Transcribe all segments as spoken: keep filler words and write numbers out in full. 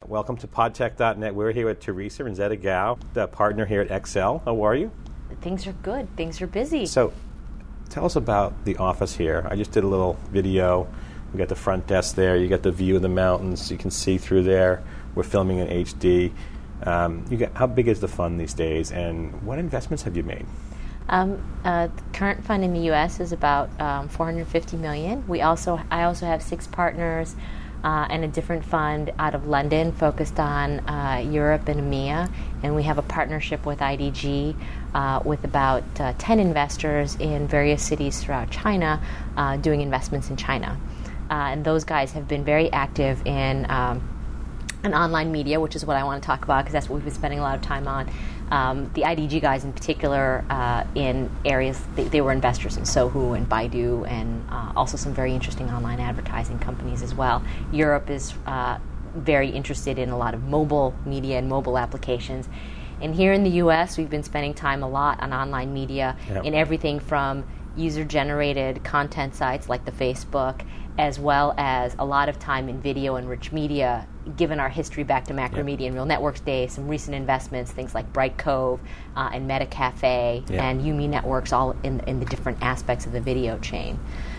welcome to podtech dot net. We're here with Teresa Renzetta Gao, the partner here at Excel. How are you? Things are good. Things are busy. So, tell us about the office here. I just did a little video. We got the front desk there. You got the view of the mountains. You can see through there. We're filming in H D. Um, you got, how big is the fund these days, and what investments have you made? Um, uh, the current fund in the U S is about um, four hundred fifty million dollars. We also, I also have six partners uh, and a different fund out of London focused on uh, Europe and EMEA, and we have a partnership with I D G uh, with about uh, ten investors in various cities throughout China uh, doing investments in China. Uh, and those guys have been very active in um, an online media, which is what I want to talk about because that's what we've been spending a lot of time on. Um, the I D G guys in particular uh, in areas, they, they were investors in Sohu and Baidu and uh, also some very interesting online advertising companies as well. Europe is uh, very interested in a lot of mobile media and mobile applications. And here in the U S, we've been spending time a lot on online media yep. in everything from user-generated content sites like the Facebook, as well as a lot of time in video and rich media, given our history back to Macromedia yep. and Real Networks days, some recent investments, things like Bright Cove uh, and MetaCafe yep. and Yumi Networks, all in, in the different aspects of the video chain.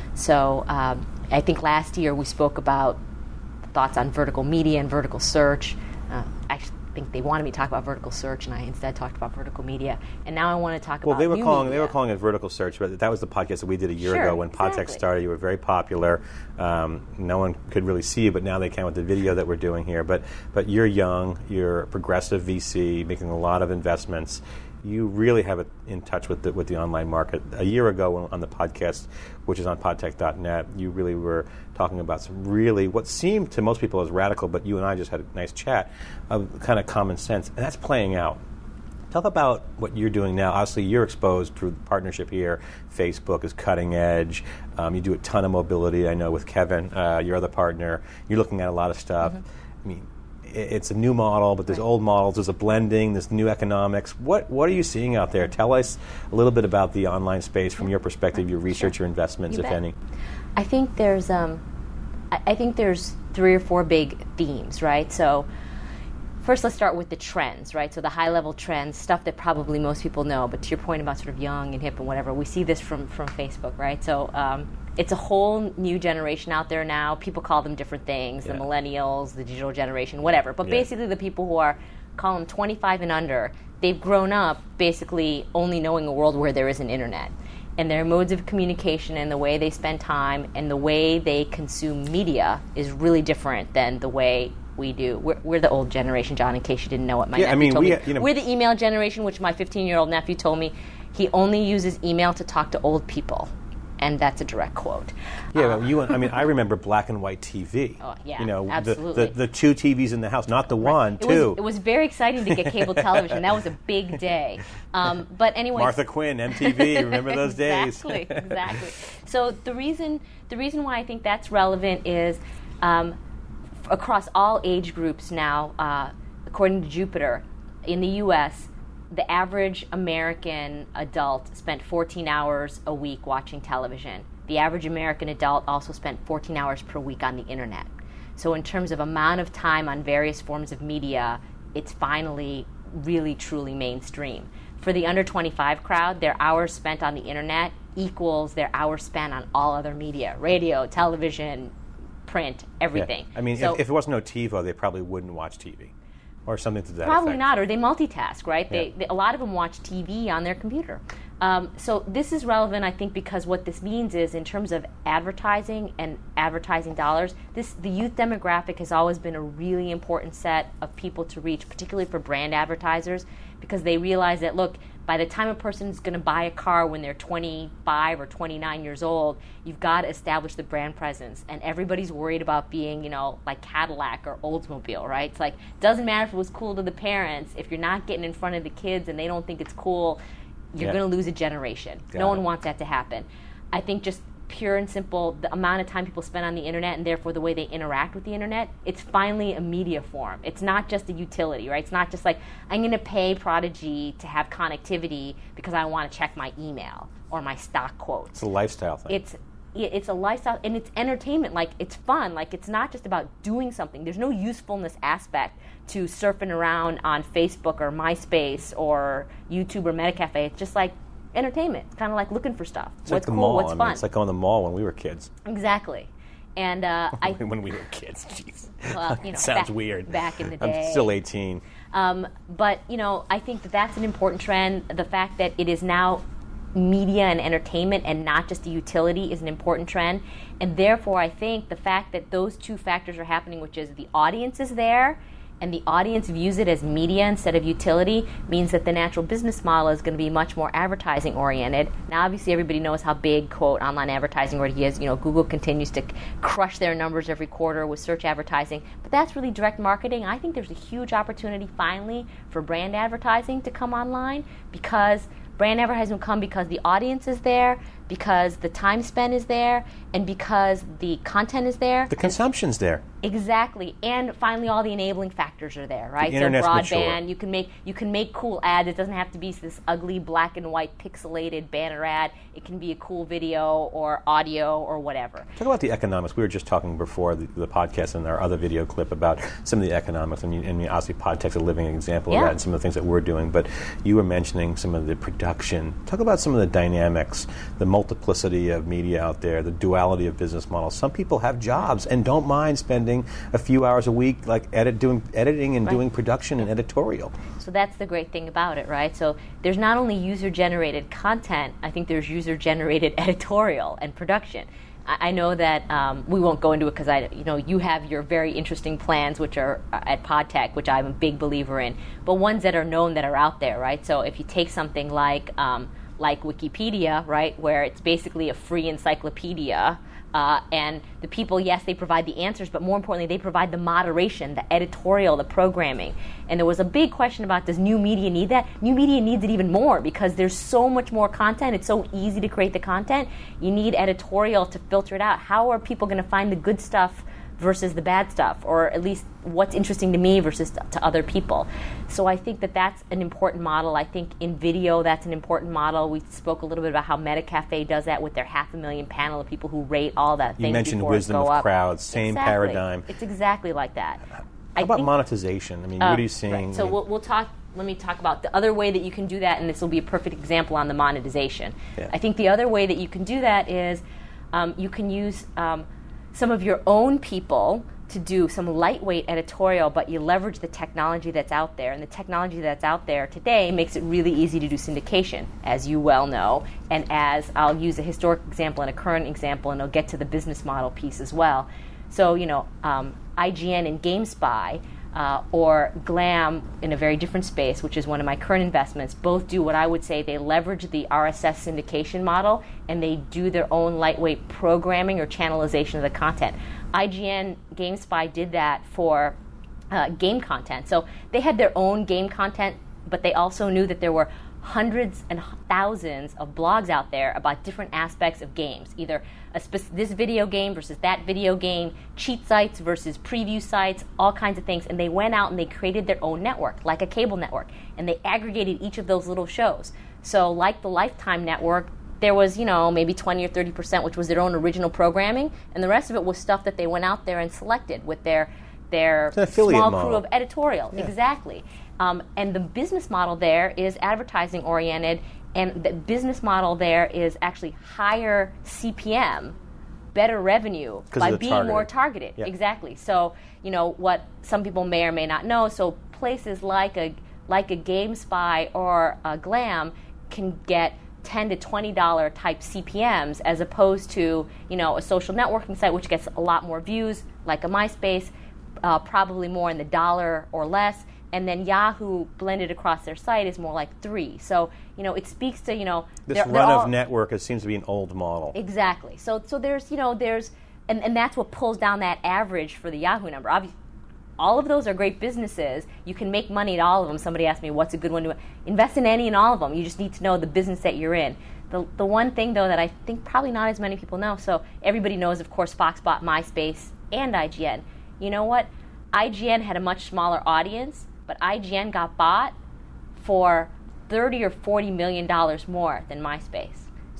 So um, I think last year we spoke about thoughts on vertical media and vertical search. Uh, actually, I think they wanted me to talk about vertical search, and I instead talked about vertical media. And now I want to talk well, about they were new calling media. they were calling it vertical search, but that was the podcast that we did a year sure, ago when exactly. PodTech started. You were very popular. Um, no one could really see you, but now they can with the video that we're doing here. But but you're young, you're a progressive V C, making a lot of investments. You really have it in touch with the, with the online market. A year ago on the podcast, which is on podtech dot net, you really were talking about some really, what seemed to most people as radical, but you and I just had a nice chat, of kind of common sense, and that's playing out. Talk about what you're doing now. Obviously, you're exposed through the partnership here. Facebook is cutting edge. Um, you do a ton of mobility, I know, with Kevin, uh, your other partner. You're looking at a lot of stuff. Mm-hmm. I mean, it's a new model, but there's right. old models. There's a blending. There's new economics. What What are you seeing out there? Tell us a little bit about the online space from your perspective, your research, sure. your investments, you if bet. any. I think there's um, I, I think there's three or four big themes, right? So first, let's start with the trends, right? So the high-level trends, stuff that probably most people know. But to your point about sort of young and hip and whatever, we see this from from Facebook, right? So um, it's a whole new generation out there now. People call them different things, yeah. the millennials, the digital generation, whatever. But yeah. basically the people who are, call them twenty-five and under, they've grown up basically only knowing a world where there is an internet. And their modes of communication and the way they spend time and the way they consume media is really different than the way we do. We're, we're the old generation, John, in case you didn't know what my yeah, nephew I mean, told we, me. You know, we're the email generation, which my fifteen-year-old nephew told me he only uses email to talk to old people. And that's a direct quote. Yeah, um, you. I mean, I remember black and white T V. Oh, yeah, you know, absolutely. The, the, the two T Vs in the house, not the right. one, it two. Was, it was very exciting to get cable television. That was a big day. Um, but anyway, Martha Quinn, M T V. Remember those exactly, days? Exactly, exactly. So the reason the reason why I think that's relevant is um, f- across all age groups now, uh, according to Jupiter, in the U S, the average American adult spent fourteen hours a week watching television. The average American adult also spent fourteen hours per week on the internet. So in terms of amount of time on various forms of media, it's finally really, truly mainstream. For the under twenty-five crowd, their hours spent on the internet equals their hours spent on all other media, radio, television, print, everything. Yeah. I mean, so if, if it wasn't no TiVo, they probably wouldn't watch T V. Or something to that Probably effect. not, or they multitask, right? Yeah. They, they, a lot of them watch T V on their computer. Um, so this is relevant, I think, because what this means is, in terms of advertising and advertising dollars, this the youth demographic has always been a really important set of people to reach, particularly for brand advertisers, because they realize that, look, by the time a person is going to buy a car when they're twenty-five or twenty-nine years old, you've got to establish the brand presence. And everybody's worried about being, you know, like Cadillac or Oldsmobile, right? It's like, doesn't matter if it was cool to the parents. If you're not getting in front of the kids and they don't think it's cool, you're yeah. going to lose a generation. Got no it. one wants that to happen. I think just pure and simple, the amount of time people spend on the internet and therefore the way they interact with the internet, it's finally a media form. It's not just a utility, right? It's not just like, I'm going to pay Prodigy to have connectivity because I want to check my email or my stock quotes. It's a lifestyle thing. It's it's a lifestyle and it's entertainment. Like, it's fun. Like, it's not just about doing something. There's no usefulness aspect to surfing around on Facebook or MySpace or YouTube or Metacafe. It's just like entertainment. It's kind of like looking for stuff. It's what's like the cool? mall. What's I mean, fun? it's like going to the mall when we were kids. Exactly. And uh, I when we were kids, jeez. Well, you know, sounds back, weird. Back in the day, I'm still eighteen. Um, but you know, I think that that's an important trend. The fact that it is now media and entertainment and not just a utility is an important trend. And therefore, I think the fact that those two factors are happening, which is the audience is there and the audience views it as media instead of utility, means that the natural business model is going to be much more advertising oriented. Now, obviously, everybody knows how big, quote, online advertising already is. You know, Google continues to crush their numbers every quarter with search advertising, but that's really direct marketing. I think there's a huge opportunity finally for brand advertising to come online, because brand advertising will come because the audience is there, because the time spent is there, and because the content is there. The consumption's there. Exactly, and finally, all the enabling factors are there, right? The So internet's broadband, mature. you can make you can make cool ads. It doesn't have to be this ugly black and white pixelated banner ad. It can be a cool video or audio or whatever. Talk about the economics. We were just talking before the, the podcast and our other video clip about some of the economics, and, you, and you, obviously Podtech's a living example Yeah. of that and some of the things that we're doing, but you were mentioning some of the production. Talk about some of the dynamics, the multiplicity of media out there, the duality of business models. Some people have jobs and don't mind spending a few hours a week like edit, doing editing and Right. doing production and editorial. So that's the great thing about it, right? So there's not only user-generated content, I think there's user-generated editorial and production. I, I know that um, we won't go into it because I, you know, you have your very interesting plans, which are uh, at Podtech, which I'm a big believer in, but ones that are known that are out there, right? So if you take something like um, like Wikipedia, right, where it's basically a free encyclopedia. Uh, and the people, yes, they provide the answers, but more importantly, they provide the moderation, the editorial, the programming. And there was a big question about, does new media need that? New media needs it even more because there's so much more content. It's so easy to create the content. You need editorial to filter it out. How are people going to find the good stuff versus the bad stuff, or at least what's interesting to me versus to, to other people? So I think that that's an important model. I think in video, that's an important model. We spoke a little bit about how Metacafe does that with their half a million panel of people who rate all that You things mentioned before it wisdom go of up. crowds, same Exactly. paradigm. It's exactly like that. How I about think- monetization? I mean, uh, what are you seeing? right. So we'll, we'll talk. Let me talk about the other way that you can do that, and this will be a perfect example on the monetization. Yeah. I think the other way that you can do that is um, you can use um, some of your own people to do some lightweight editorial, but you leverage the technology that's out there. And the technology that's out there today makes it really easy to do syndication, as you well know. And as I'll use a historic example and a current example, and I'll get to the business model piece as well. So, you know, um, I G N and GameSpy, uh, or Glam in a very different space, which is one of my current investments, both do what I would say they leverage the R S S syndication model, and they do their own lightweight programming or channelization of the content. I G N, GameSpy did that for uh, game content. So they had their own game content, but they also knew that there were hundreds and thousands of blogs out there about different aspects of games, either a spec- this video game versus that video game, cheat sites versus preview sites, all kinds of things. And they went out and they created their own network, like a cable network, and they aggregated each of those little shows. So like the Lifetime network, there was, you know, maybe twenty or thirty percent, which was their own original programming, and the rest of it was stuff that they went out there and selected with their their an affiliate small model. crew of editorial. Yeah. Exactly. Um, and the business model there is advertising oriented, and the business model there is actually higher C P M, better revenue 'Cause by of the being targeting. more targeted. Yeah. Exactly. So, you know, what some people may or may not know, so places like a like a GameSpy or a Glam can get ten to twenty dollar type C P Ms, as opposed to, you know, a social networking site which gets a lot more views, like a MySpace, uh, probably more in the dollar or less. And then Yahoo blended across their site is more like three. So, you know, it speaks to, you know, this they're- they're run all- of network, it seems to be an old model. Exactly. So so there's, you know, there's, and, and that's what pulls down that average for the Yahoo number. Obviously, all of those are great businesses. You can make money at all of them. Somebody asked me, what's a good one to invest in? Any and all of them. You just need to know the business that you're in. The the one thing, though, that I think probably not as many people know, so everybody knows, of course, Fox bought MySpace and I G N. You know what? I G N had a much smaller audience, but I G N got bought for thirty or forty million dollars more than MySpace.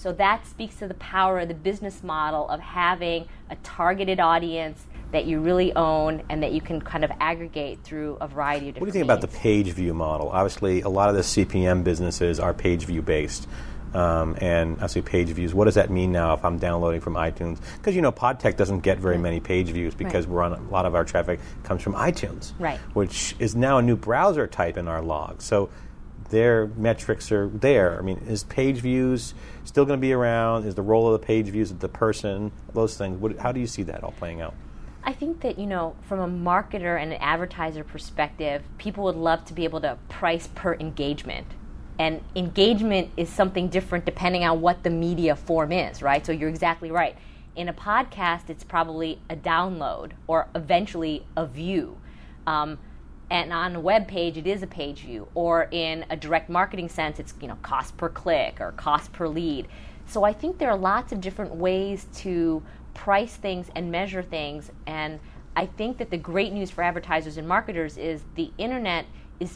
So that speaks to the power of the business model of having a targeted audience that you really own and that you can kind of aggregate through a variety of different What do you think means. about the page view model? Obviously, a lot of the C P M businesses are page view based. Um, and obviously page views. What does that mean now if I'm downloading from iTunes? Because, you know, PodTech doesn't get very right. many page views because right. we're on a lot of our traffic comes from iTunes, right. which is now a new browser type in our log. So their metrics are there. I mean, is page views still going to be around? Is the role of the page views of the person? Those things. What, how do you see that all playing out? I think that, you know, from a marketer and an advertiser perspective, people would love to be able to price per engagement. And engagement is something different depending on what the media form is, right? So you're exactly right. In a podcast, it's probably a download or eventually a view. Um, and on a web page, it is a page view. Or in a direct marketing sense, it's, you know, cost per click or cost per lead. So I think there are lots of different ways to price things and measure things. And I think that the great news for advertisers and marketers is the internet is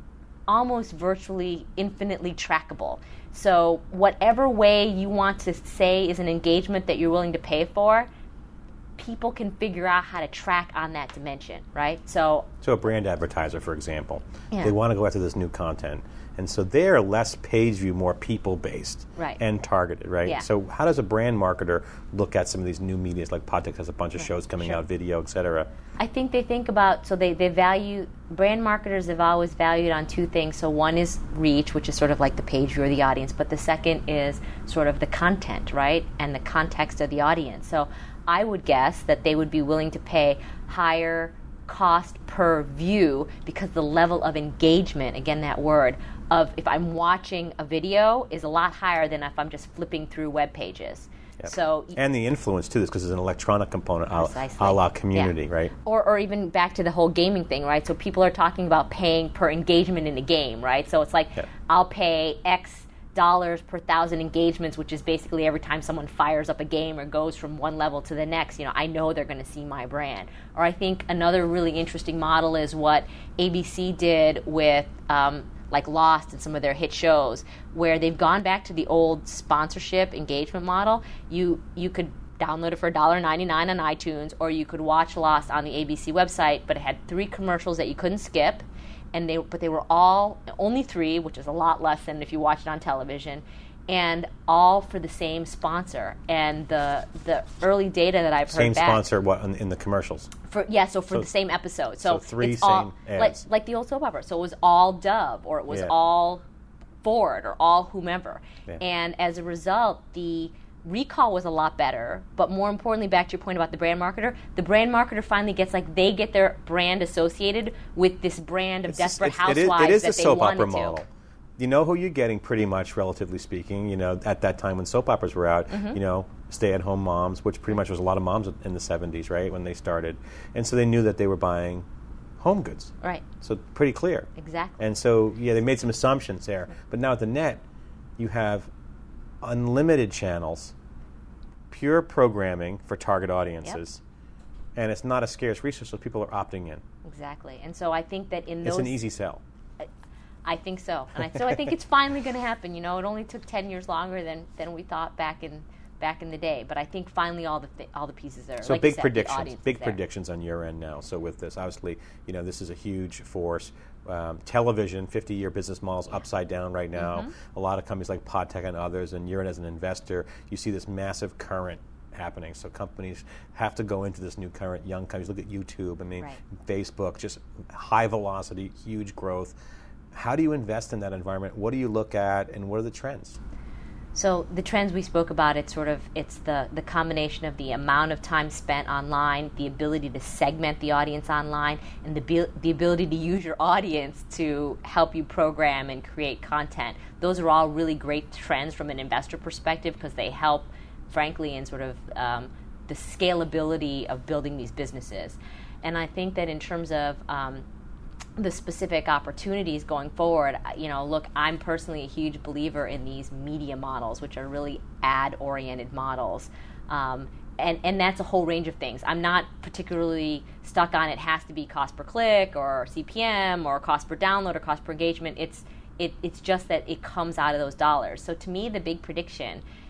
almost virtually infinitely trackable. So whatever way you want to say is an engagement that you're willing to pay for, people can figure out how to track on that dimension, right? So so a brand advertiser, for example, yeah. they want to go after this new content. And so they're less page view, more people-based right. and targeted, right? Yeah. So how does a brand marketer look at some of these new medias, like PodTech has a bunch of right. shows coming sure. out, video, et cetera? I think they think about, so they, they value, brand marketers have always valued on two things. So one is reach, which is sort of like the page view or the audience, but the second is sort of the content, right? And the context of the audience. So I would guess that they would be willing to pay higher cost per view because the level of engagement, again that word, of if I'm watching a video is a lot higher than if I'm just flipping through web pages. Yep. So and the influence too, because there's an electronic component, Precisely. a la community, yeah. right? Or, or even back to the whole gaming thing, right? So people are talking about paying per engagement in a game, right? So it's like yep. I'll pay X dollars per thousand engagements, which is basically every time someone fires up a game or goes from one level to the next, you know, I know they're going to see my brand. Or I think another really interesting model is what A B C did with um, like Lost and some of their hit shows, where they've gone back to the old sponsorship engagement model. You you could download it for one dollar and ninety-nine cents on iTunes, or you could watch Lost on the A B C website, but it had three commercials that you couldn't skip, and they but they were all, only three, which is a lot less than if you watch it on television, and all for the same sponsor. And the the early data that I've heard Same back, sponsor what in, in the commercials? For, yeah, so for So- the same episode. so So, three it's all, same like, ads. like the old soap opera. So it was all Dove, or it was Yeah. all Ford, or all whomever. Yeah. And as a result, the recall was a lot better. But more importantly, back to your point about the brand marketer, the brand marketer finally gets, like, they get their brand associated with this brand of It's just- desperate it's- it is- housewives it is that the they soap wanted opera to. model. You know who you're getting, pretty much, relatively speaking. You know, at that time when soap operas were out, Mm-hmm. you know, stay-at-home moms, which pretty much was a lot of moms in the seventies, right, when they started. And so they knew that they were buying home goods. Right, So pretty clear. exactly. And so, yeah, they made some assumptions there. But now at the net, you have unlimited channels, pure programming for target audiences, and it's not a scarce resource, so people are opting in. Exactly. And so I think that in It's those... an easy sell. I think so, and I, so I think it's finally going to happen. You know, it only took ten years longer than, than we thought back in back in the day, but I think finally all the th- all the pieces are. So like you big said, the predictions, audience is big there. predictions on your end now. So with this, obviously, you know, this is a huge force. Um, television, fifty-year business models upside down right now. Mm-hmm. A lot of companies like PodTech and others, and you're in as an investor, you see this massive current happening. So companies have to go into this new current. Young companies, look at YouTube. I mean, Right. Facebook, just high velocity, huge growth. How do you invest in that environment? What do you look at, and what are the trends? So the trends we spoke about, it's sort of it's the, the combination of the amount of time spent online, the ability to segment the audience online, and the be- the ability to use your audience to help you program and create content. Those are all really great trends from an investor perspective because they help, frankly, in sort of um, the scalability of building these businesses. And I think that in terms of um, the specific opportunities going forward, you know, look, I'm personally a huge believer in these media models, which are really ad-oriented models. Um, and, and that's a whole range of things. I'm not particularly stuck on it has to be cost per click or C P M or cost per download or cost per engagement. It's, it, it's just that it comes out of those dollars. So to me, the big prediction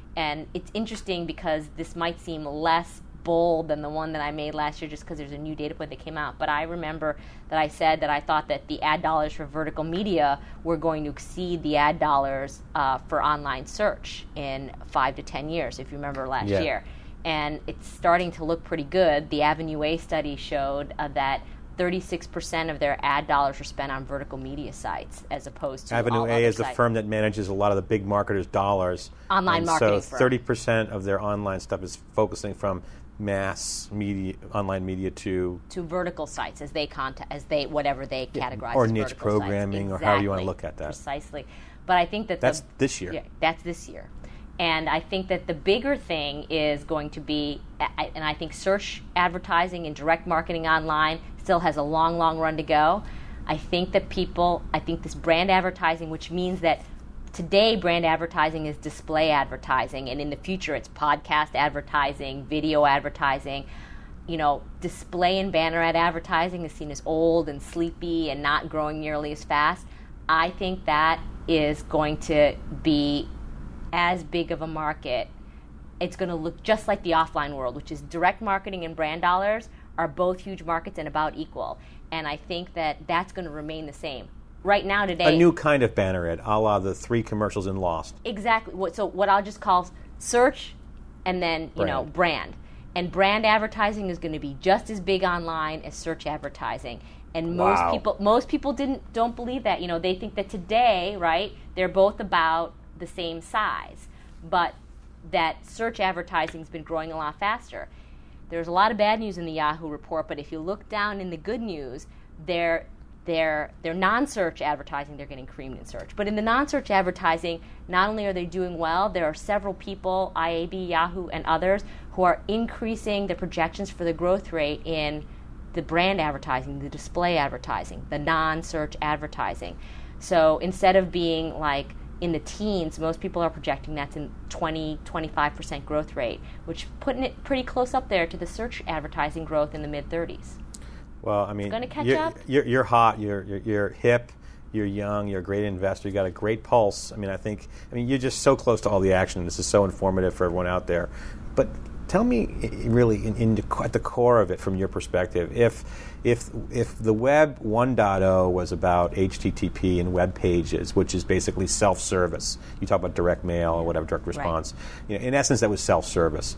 And it's interesting because this might seem less bold than the one that I made last year just because there's a new data point that came out. But I remember that I said that I thought that the ad dollars for vertical media were going to exceed the ad dollars uh, for online search in five to ten years, if you remember last yeah. year. And it's starting to look pretty good. The Avenue A study showed uh, that thirty-six percent of their ad dollars are spent on vertical media sites as opposed to Avenue all A other is the sites. firm that manages a lot of the big marketers' dollars. Online and marketing so firm. thirty percent of their online stuff is focusing from mass media, online media to to vertical sites as they contact, as they whatever they categorize or as niche vertical sites. programming or however you want to Exactly. look at that. Precisely. But I think that That's the, this year. Yeah, that's this year. And I think that the bigger thing is going to be, and I think search advertising and direct marketing online still has a long, long run to go. I think that people, I think this brand advertising, which means that today brand advertising is display advertising, and in the future it's podcast advertising, video advertising. You know, display and banner ad advertising is seen as old and sleepy and not growing nearly as fast. I think that is going to be as big of a market. It's going to look just like the offline world, which is direct marketing and brand dollars are both huge markets and about equal. And I think that that's going to remain the same. Right now, today... A new kind of banner ad, a la the three commercials in Lost. Exactly. What- So what I'll just call search and then, you know, Brand. brand. And brand advertising is going to be just as big online as search advertising. And most Wow. people most people didn't don't believe that. You know, they think that today, right, they're both about the same size, but that search advertising has been growing a lot faster. There's a lot of bad news in the Yahoo report, but if you look down in the good news, their their their non-search advertising, they're getting creamed in search. But in the non-search advertising, not only are they doing well, there are several people, I A B, Yahoo, and others, who are increasing the projections for the growth rate in the brand advertising, the display advertising, the non-search advertising. So instead of being like in the teens, most people are projecting that's in twenty, twenty-five percent growth rate, which putting it pretty close up there to the search advertising growth in the mid-thirties. Well, I mean, gonna catch you're, up. You're, you're hot. You're, you're you're hip. You're young. You're a great investor. You got a great pulse. I mean, I think. I mean, you're just so close to all the action. This is so informative for everyone out there. But tell me, i- really, in, in the, at the core of it, from your perspective, if if if the web one point oh was about H T T P and web pages, which is basically self-service. You talk about direct mail or whatever, direct response. You know, in essence, that was self-service.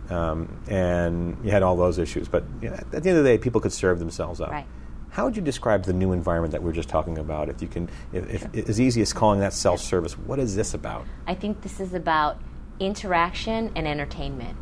Um, and you had all those issues. But you know, at the end of the day, people could serve themselves up. Right. How would you describe the new environment that we were just talking about? If you can, if, if as easy as calling that self-service, what is this about? I think this is about interaction and entertainment.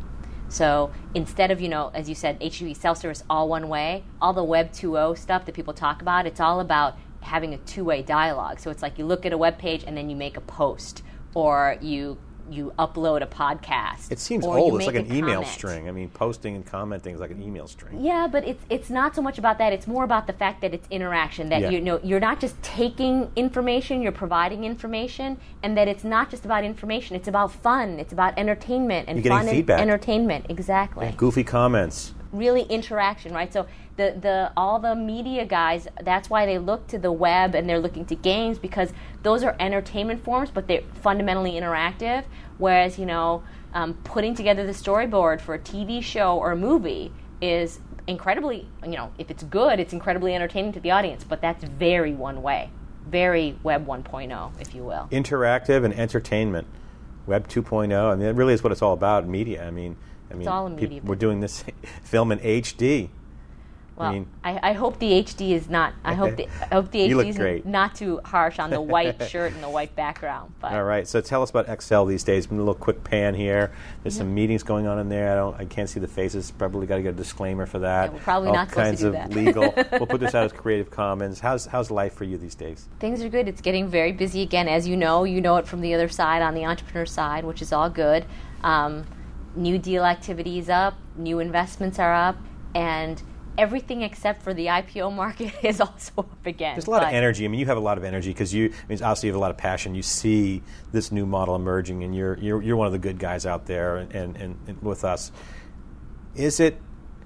So instead of, you know, as you said, H T T P self-service all one way, all the Web two point oh stuff that people talk about, it's all about having a two-way dialogue. So it's like you look at a web page and then you make a post, or you you upload a podcast. It seems or old. you It's like make an a email comment. string. I mean, posting and commenting is like an email string. Yeah, but it's it's not so much about that. It's more about the fact that it's interaction. That Yeah. you know you're not just taking information, you're providing information, and that it's not just about information. It's about fun. It's about entertainment and You're getting fun and feedback. entertainment. Exactly. Goofy comments. Really interaction, right? So the the all the media guys, that's why they look to the web and they're looking to games, because those are entertainment forms, but they're fundamentally interactive. Whereas, you know, um, putting together the storyboard for a T V show or a movie is incredibly, you know, if it's good, it's incredibly entertaining to the audience. But that's very one way, very Web one point oh, if you will. Interactive and entertainment. Web two point oh. I mean, it really is what it's all about. Media. I mean, I mean, all in peop- media. we're doing this film in H D. Well, I mean- I, I hope the H D is not. I hope the I hope the You look H D is great. not too harsh on the white shirt and the white background. But All right. So tell us about Excel these days. A little quick pan here. There's some meetings going on in there. I don't. I can't see the faces. Probably got to get a disclaimer for that. Yeah, we're probably All not supposed to kinds do of that. legal. We'll put this out as Creative Commons. How's how's life for you these days? things are good. It's getting very busy again, as you know. You know it from the other side, on the entrepreneur side, which is all good. Um, new deal activity is up. New investments are up, and everything except for the I P O market is also up again. There's a lot But of energy. I mean, you have a lot of energy because you. I mean, obviously, you have a lot of passion. You see this new model emerging, and you're you're you're one of the good guys out there, and and, and with us. Is it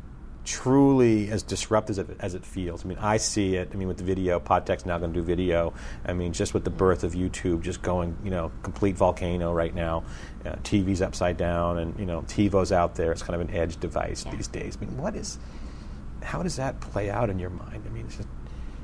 truly as disruptive as it, as it feels. I mean, I see it. I mean, with the video, Podtech's now going to do video. I mean, just with the birth of YouTube, just going, you know, complete volcano right now. Uh, T V's upside down, and you know, TiVo's out there. It's kind of an edge device yeah. these days. I mean, what is? How does that play out in your mind? I mean, it's just,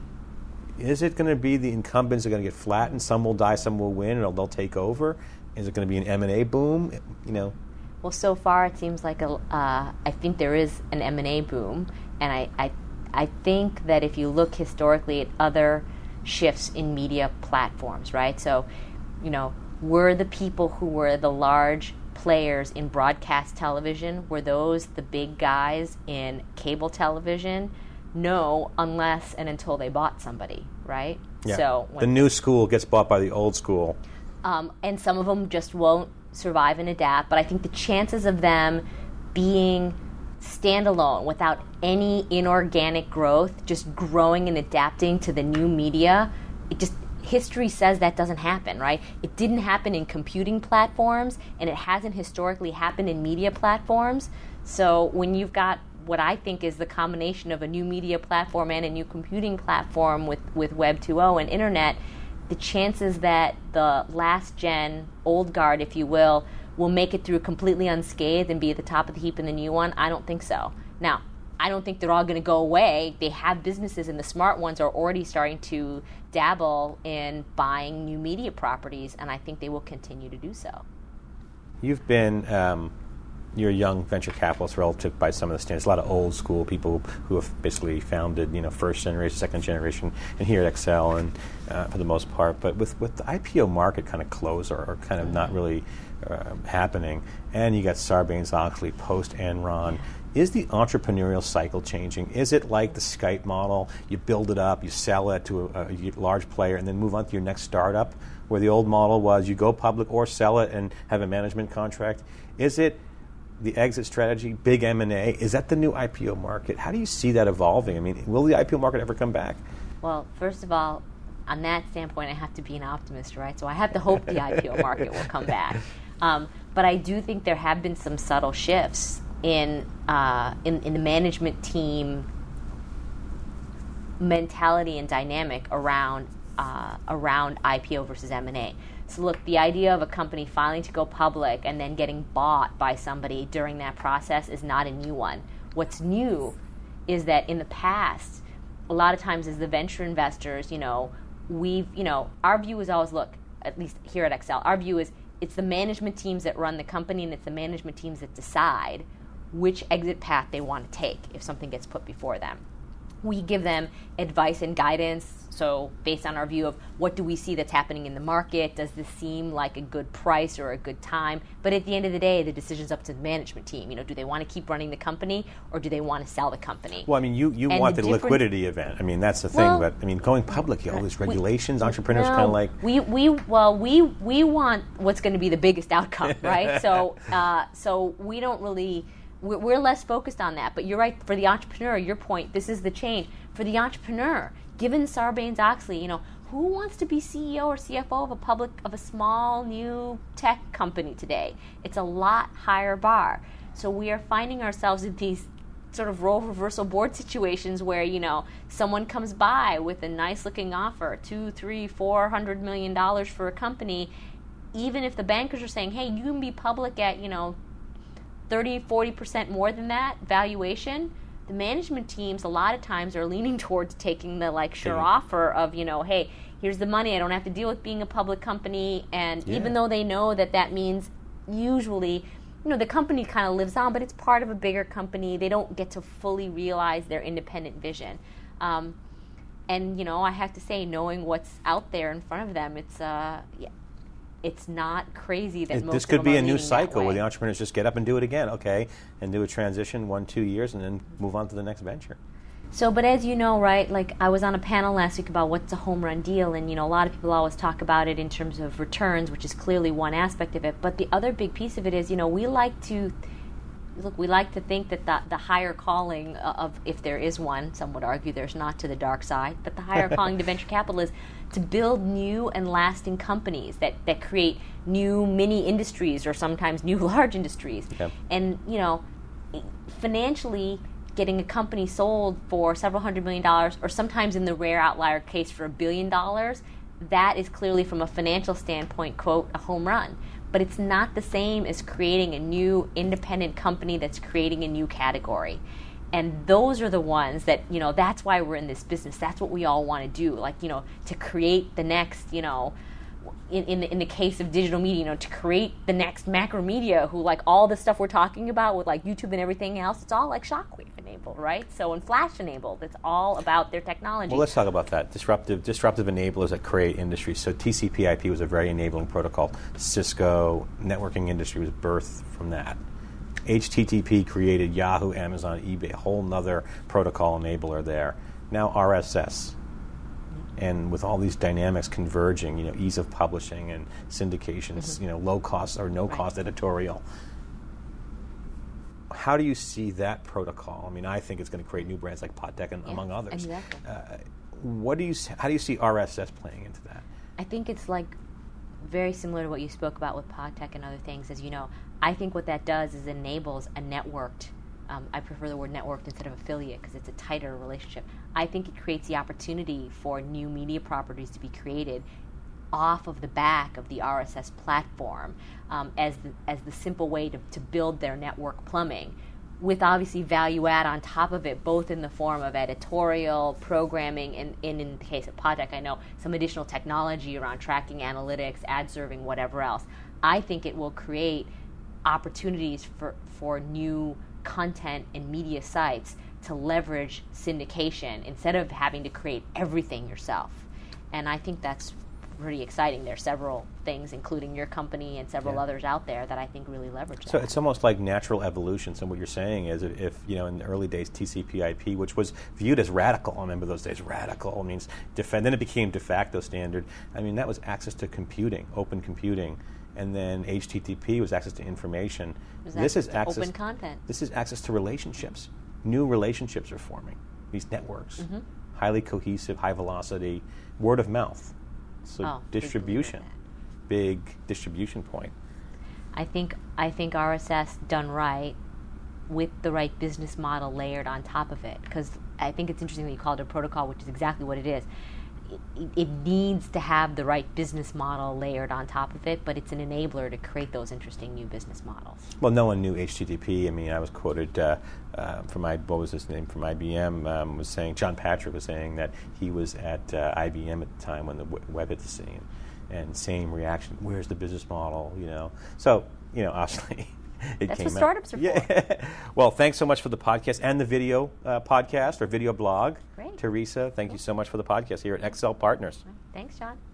is it going to be the incumbents are going to get flattened? Some will die, some will win, and they'll take over. Is it going to be an M and A boom? You know. Well, so far it seems like a, uh, I think there is an M and A boom, and I, I, I think that if you look historically at other shifts in media platforms, right? So, you know, were the people who were the large players in broadcast television, were those the big guys in cable television? No, unless and until they bought somebody, right? Yeah. So the new school gets bought by the old school. Um, and some of them just won't survive and adapt, but I think the chances of them being standalone without any inorganic growth, just growing and adapting to the new media, it just, history says that doesn't happen, right? It didn't happen in computing platforms, and it hasn't historically happened in media platforms. So when you've got what I think is the combination of a new media platform and a new computing platform with, with Web two point oh and internet, the chances that the last gen, old guard, if you will, will make it through completely unscathed and be at the top of the heap in the new one, I don't think so. Now, I don't think they're all going to go away. They have businesses, and the smart ones are already starting to dabble in buying new media properties, and I think they will continue to do so. You've been, um, you're a young venture capitalist relative by some of the standards. A lot of old school people who have basically founded, you know, first generation, second generation, and here at Accel, and uh, for the most part. But with, with the I P O market kind of closed or, or kind of not really uh, happening, and you got Sarbanes-Oxley post Enron. Is the entrepreneurial cycle changing? Is it like the Skype model? You build it up, you sell it to a, a large player, and then move on to your next startup, where the old model was you go public or sell it and have a management contract? Is it the exit strategy, big M and A? Is that the new I P O market? How do you see that evolving? I mean, will the I P O market ever come back? Well, first of all, on that standpoint, I have to be an optimist, right? So I have to hope the I P O market will come back. Um, but I do think there have been some subtle shifts in uh, in, in the management team mentality and dynamic around uh, around I P O versus M and A. So look, the idea of a company filing to go public and then getting bought by somebody during that process is not a new one. What's new is that in the past, a lot of times as the venture investors, you know, we've, you know, our view is always, look, at least here at Accel, our view is it's the management teams that run the company, and it's the management teams that decide which exit path they want to take if something gets put before them. We give them advice and guidance, so based on our view of what do we see that's happening in the market, does this seem like a good price or a good time? But at the end of the day, the decision's up to the management team. You know, do they want to keep running the company, or do they want to sell the company? Well, I mean, you, you want the, the liquidity event. I mean, that's the thing. Well, but I mean, going public, you all these regulations, we, entrepreneurs no, kind of like we we well we we want what's going to be the biggest outcome, right? so uh, so we don't really. We're less focused on that, but you're right. For the entrepreneur, your point, this is the change. For the entrepreneur, given Sarbanes-Oxley, you know, who wants to be C E O or C F O of a public of a small new tech company today? It's a lot higher bar. So we are finding ourselves in these sort of role reversal board situations where, you know, someone comes by with a nice looking offer, two, three, four hundred million dollars for a company. Even if the bankers are saying, hey, you can be public at, you know, thirty, forty percent more than that valuation, the management teams a lot of times are leaning towards taking the like sure yeah. offer of, you know, hey, here's the money, I don't have to deal with being a public company. And yeah. even though they know that that means usually, you know, the company kind of lives on, but it's part of a bigger company, they don't get to fully realize their independent vision. Um, and, you know, I have to say, knowing what's out there in front of them, it's uh, yeah, it's not crazy that it, most this of could them be are a new leaning cycle that where way. the entrepreneurs just get up and do it again, okay, and do a transition one, two years, and then move on to the next venture. So, but as you know, right, like I was on a panel last week about what's a home run deal, and, you know, a lot of people always talk about it in terms of returns, which is clearly one aspect of it, but the other big piece of it is, you know, we like to, look, we like to think that the, the higher calling of, if there is one, some would argue there's not to the dark side, but the higher calling to venture capital is to build new and lasting companies that, that create new mini industries or sometimes new large industries. Okay. And, you know, financially, getting a company sold for several hundred million dollars, or sometimes in the rare outlier case for a billion dollars, that is clearly from a financial standpoint, quote, a home run. But it's not the same as creating a new independent company that's creating a new category. And those are the ones that, you know, that's why we're in this business. That's what we all want to do. Like, you know, to create the next, you know, in, in, the, in the case of digital media, you know, to create the next Macromedia, who, like, all the stuff we're talking about with, like, YouTube and everything else, it's all, like, Shockwave enabled, right? So, and Flash enabled. It's all about their technology. Well, let's talk about that. Disruptive disruptive enablers that create industries. So T C P I P was a very enabling protocol. Cisco networking industry was birthed from that. H T T P created Yahoo, Amazon, eBay, a whole nother protocol enabler there. Now R S S. And with all these dynamics converging, you know, ease of publishing and syndications, mm-hmm. you know, low cost or no cost right. editorial. How do you see that protocol? I mean, I think it's going to create new brands like Podtech and yeah, among others. Exactly. Uh, what do you? How do you see R S S playing into that? I think it's like very similar to what you spoke about with Podtech and other things. As you know, I think what that does is enables a networked. Um, I prefer the word networked instead of affiliate because it's a tighter relationship. I think it creates the opportunity for new media properties to be created off of the back of the R S S platform um, as the, as the simple way to, to build their network plumbing, with obviously value add on top of it, both in the form of editorial, programming, and, and in the case of Podtech, I know some additional technology around tracking analytics, ad serving, whatever else. I think it will create opportunities for, for new content and media sites to leverage syndication instead of having to create everything yourself. And I think that's pretty exciting. There are several things, including your company and several yeah. others out there, that I think really leverage so that. It's almost like natural evolution. So what you're saying is if, if, you know, in the early days, T C P I P, which was viewed as radical, I remember those days, radical means defend, then it became de facto standard. I mean, that was access to computing, open computing. And then H T T P was access to information. This is access to open content. This is access to relationships. New relationships are forming. These networks, mm-hmm. highly cohesive, high velocity, word of mouth. So oh, distribution, big distribution point. I think I think R S S done right, with the right business model layered on top of it. Because I think it's interesting that you called it a protocol, which is exactly what it is. It, it needs to have the right business model layered on top of it, but it's an enabler to create those interesting new business models. Well, no one knew H T T P. I mean, I was quoted uh, uh, from my, what was his name, from I B M, um, was saying, John Patrick was saying that he was at uh, I B M at the time when the w- web hit the scene, and same reaction, where's the business model, you know? So, you know, obviously, it That's came what startups out. are yeah. for. Well, thanks so much for the podcast and the video uh, podcast or video blog. Great. Teresa, thank cool. you so much for the podcast here at Excel Partners. Thanks, John.